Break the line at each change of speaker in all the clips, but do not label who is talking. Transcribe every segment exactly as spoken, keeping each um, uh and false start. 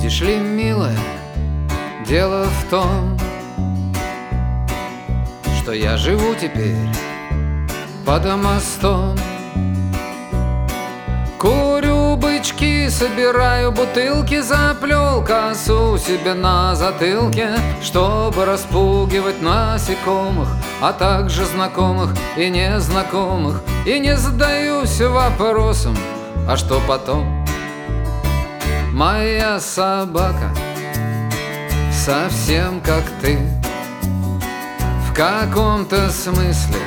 Видишь ли, милая, дело в том, что я живу теперь под мостом. Курю бычки, собираю бутылки, заплел косу себе на затылке, чтобы распугивать насекомых, а также знакомых и незнакомых. И не задаюсь вопросом, а что потом? Моя собака совсем как ты, в каком-то смысле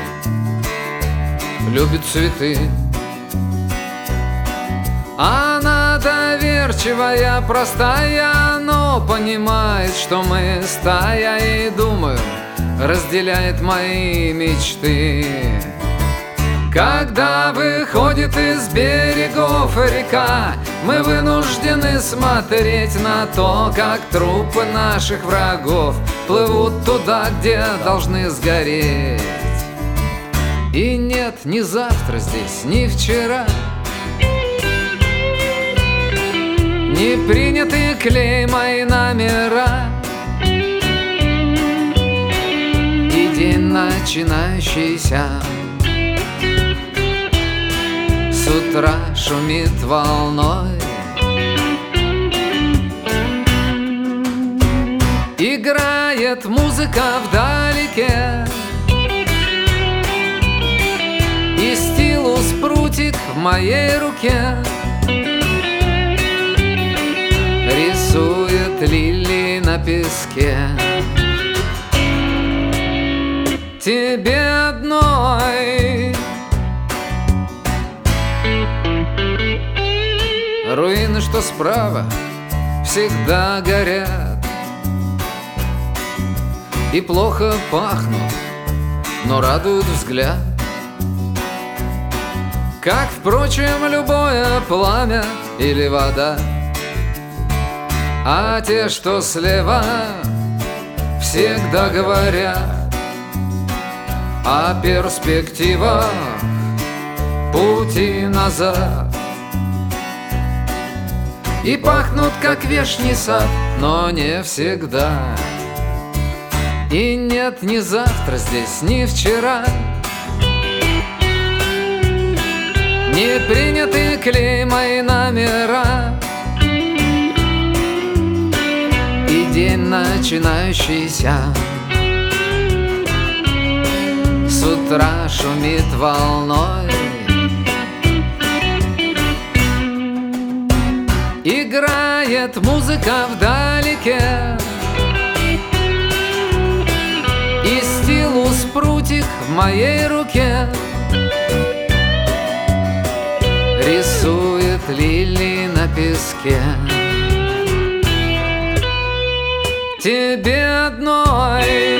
любит цветы. Она доверчивая, простая, но понимает, что мы стая, и, думаю, разделяет мои мечты. Когда выходит из берегов река, мы вынуждены смотреть на то, как трупы наших врагов плывут туда, где должны сгореть. И нет ни завтра здесь, ни вчера не приняты клейма и номера, и день начинающийся с утра шумит волной. Играет музыка вдалеке, и стилус прутик в моей руке рисует лилии на песке. Тебе одной руины, что справа, всегда горят и плохо пахнут, но радуют взгляд. Как, впрочем, любое пламя или вода. А те, что слева, всегда говорят о перспективах пути назад. И пахнут, как вешний сад, но не всегда. И нет ни завтра здесь, ни вчера не приняты клейма и номера, и день начинающийся с утра шумит волной. Играет музыка вдалеке, и стилус прутик в моей руке рисует лилии на песке. Тебе одной